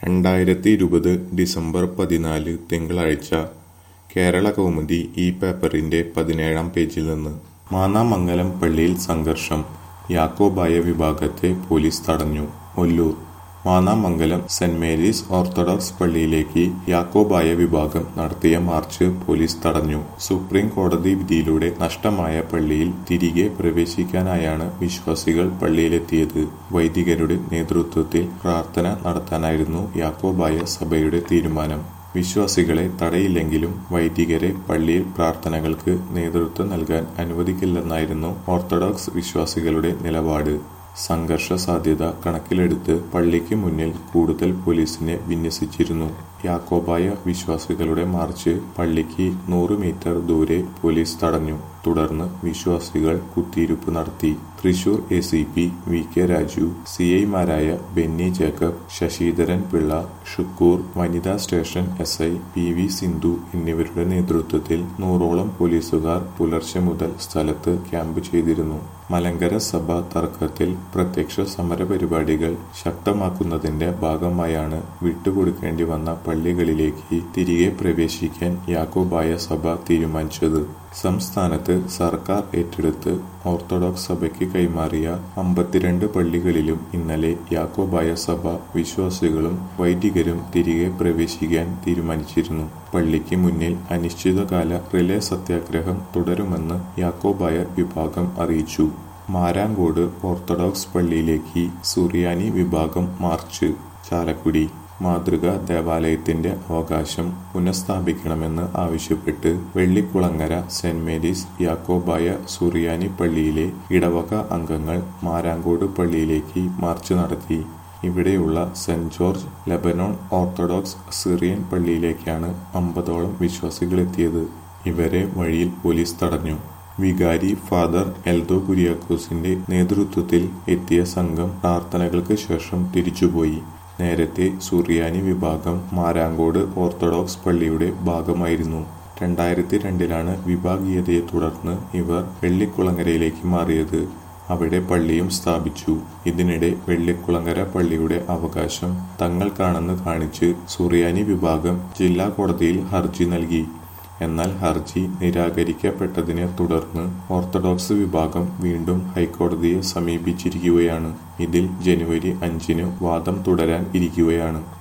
2020 December 14 തിങ്കളാഴ്ച കേരളകൗമുദി ഈ പേപ്പറിന്റെ 17-ാം പേജിൽ നിന്ന് മാന്നാമംഗലം പള്ളിയിൽ സംഘർഷം. യാക്കോബായ വിഭാഗത്തെ പോലീസ് തടഞ്ഞു. Ollur Mannamangalam saint Mary's Orthodox പള്ളിയിലേക്ക് യാക്കോബായ വിഭാഗം നടത്തിയ മാർച്ച് പോലീസ് തടഞ്ഞു. സുപ്രീം കോടതി വിധിയിലൂടെ നഷ്ടമായ പള്ളിയിൽ തിരികെ പ്രവേശിക്കാനായാണ് വിശ്വാസികൾ പള്ളിയിലെത്തിയത്. വൈദികരുടെ നേതൃത്വത്തിൽ പ്രാർത്ഥന നടത്താനായിരുന്നു യാക്കോബായ സഭയുടെ തീരുമാനം. വിശ്വാസികളെ തടയില്ലെങ്കിലും വൈദികരെ പള്ളിയിൽ പ്രാർത്ഥനകൾക്ക് നേതൃത്വം നൽകാൻ അനുവദിക്കില്ലെന്നായിരുന്നു ഓർത്തഡോക്സ് വിശ്വാസികളുടെ നിലപാട്. സംഘർഷ സാധ്യത കണക്കിലെടുത്ത് പള്ളിക്ക് മുന്നിൽ കൂടുതൽ പോലീസിനെ വിന്യസിച്ചിരുന്നു. യാക്കോബായ വിശ്വാസികളുടെ മാർച്ച് പള്ളിക്ക് 100 മീറ്റർ ദൂരെ പോലീസ് തടഞ്ഞു. തുടർന്ന് വിശ്വാസികൾ കുത്തിയിരിപ്പ് നടത്തി. Thrissur ACP VK Raju, CI മാരായ ബെന്നി ജേക്കബ്, ശശിധരൻ പിള്ള, ഷുക്കൂർ, വനിതാ സ്റ്റേഷൻ SI PV സിന്ധു എന്നിവരുടെ നേതൃത്വത്തിൽ 100ഓളം പോലീസുകാർ പുലർച്ചെ മുതൽ സ്ഥലത്ത് ക്യാമ്പ് ചെയ്തിരുന്നു. മലങ്കര സഭ തർക്കത്തിൽ പ്രത്യക്ഷ സമരപരിപാടികൾ ശക്തമാക്കുന്നതിന്റെ ഭാഗമായാണ് വിട്ടുകൊടുക്കേണ്ടി വന്ന പള്ളികളിലേക്ക് തിരികെ പ്രവേശിക്കാൻ യാക്കോബായ സഭ തീരുമാനിച്ചത്. സംസ്ഥാനത്ത് സർക്കാർ ഏറ്റെടുത്ത് ഓർത്തഡോക്സ് സഭയ്ക്ക് കൈമാറിയ 52 പള്ളികളിലും ഇന്നലെ യാക്കോബായ സഭ വിശ്വാസികളും വൈദികരും തിരികെ പ്രവേശിക്കാൻ തീരുമാനിച്ചിരുന്നു. പള്ളിക്ക് മുന്നിൽ അനിശ്ചിതകാല റിലേ സത്യാഗ്രഹം തുടരുമെന്ന് യാക്കോബായ വിഭാഗം അറിയിച്ചു. മാരാങ്കോട് ഓർത്തഡോക്സ് പള്ളിയിലേക്ക് സുറിയാനി വിഭാഗം മാർച്ച്. ചാലക്കുടി മാതൃകാ ദേവാലയത്തിന്റെ അവകാശം പുനഃസ്ഥാപിക്കണമെന്ന് ആവശ്യപ്പെട്ട് വെള്ളിക്കുളങ്ങര സെന്റ് മേരീസ് യാക്കോബായ സുറിയാനി പള്ളിയിലെ ഇടവക അംഗങ്ങൾ മാരാങ്കോട് പള്ളിയിലേക്ക് മാർച്ച് നടത്തി. ഇവിടെയുള്ള saint George Lebanon Orthodox Syrian പള്ളിയിലേക്കാണ് 50ഓളം വിശ്വാസികളെത്തിയത്. ഇവരെ വഴിയിൽ പോലീസ് തടഞ്ഞു. വികാരി ഫാദർ എൽദോ കുര്യാക്കോസിന്റെ നേതൃത്വത്തിൽ എത്തിയ സംഘം പ്രാർത്ഥനകൾക്ക് ശേഷം തിരിച്ചുപോയി. നേരത്തെ സുറിയാനി വിഭാഗം മാരാങ്കോട് ഓർത്തഡോക്സ് പള്ളിയുടെ ഭാഗമായിരുന്നു. 2002 വിഭാഗീയതയെ തുടർന്ന് ഇവർ വെള്ളിക്കുളങ്ങരയിലേക്ക് മാറിയത്. അവിടെ പള്ളിയും സ്ഥാപിച്ചു. ഇതിനിടെ വെള്ളിക്കുളങ്ങര പള്ളിയുടെ അവകാശം തങ്ങൾക്കാണെന്ന് കാണിച്ച് സുറിയാനി വിഭാഗം ജില്ലാ കോടതിയിൽ ഹർജി നൽകി. എന്നാൽ ഹർജി നിരാകരിക്കപ്പെട്ടതിനെ തുടർന്ന് ഓർത്തഡോക്സ് വിഭാഗം വീണ്ടും ഹൈക്കോടതിയെ സമീപിച്ചിരിക്കുകയാണ്. ഇതിൽ ജനുവരി 5 വാദം തുടരാൻ ഇരിക്കുകയാണ്.